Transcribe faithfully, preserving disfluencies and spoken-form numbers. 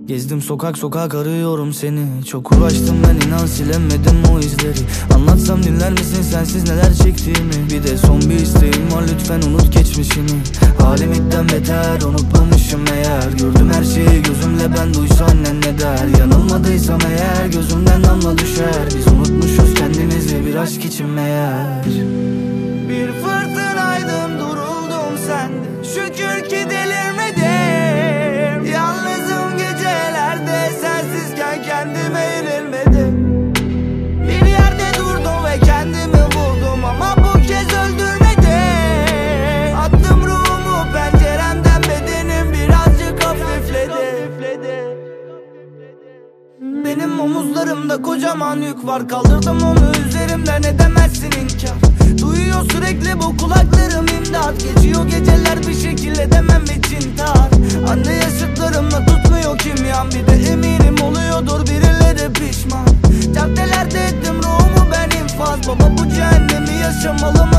Gezdim sokak sokak arıyorum seni. Çok uğraştım ben, inan silemedim o izleri. Anlatsam dinler misin sensiz neler çektiğimi? Bir de son bir isteğim var, lütfen unut geçmişimi. Halimden beter unutmamışım eğer. Gördüm her şeyi gözümle, ben duysa annen ne der? Yanılmadıysam eğer gözümden damla düşer. Biz unutmuşuz kendimizi bir aşk için meğer. Bir fırtınaydım, duruldum sende. Şükür ki delirmedim. Yalnızım gecelerde, sensizken kendime yenilmedim. Bir yerde durdum ve kendimi buldum ama bu kez öldürmedim. Attım ruhumu penceremden, bedenim birazcık hafifledi. Benim omuzlarımda kocaman yük var, kaldırdım onu üzerimden, edemezsin inkar. Duyuyor sürekli bu kulaklarım imdat. Geçiyor geceler bir şekilde demem için tar. Anne yaşıtlarımla tutmuyor kimyam. Bir de eminim oluyordur birileri pişman. Caddelerde ettim ruhumu ben infaz. Baba bu cehennemi yaşamalı